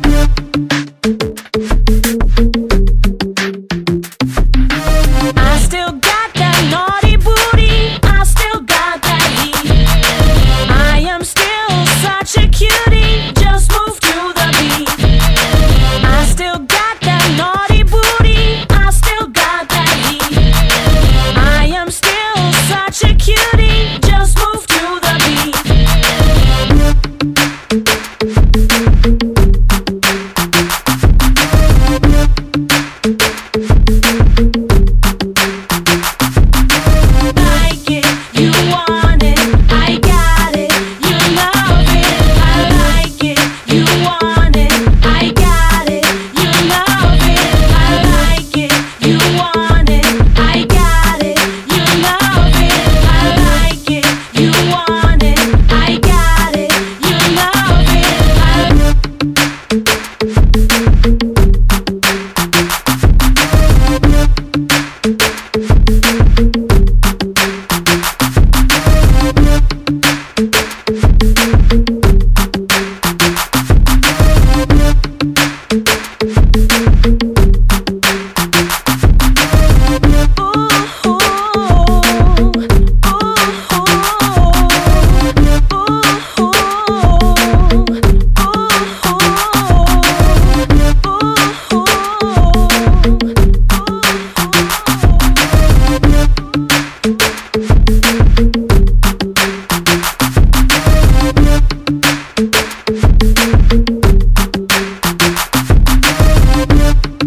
I still got that naughty booty, I still got that heat. I am still such a cutie, just move to the beat. I still got that naughty booty, I still got that heat. I am still such a cutie, just move to the beat.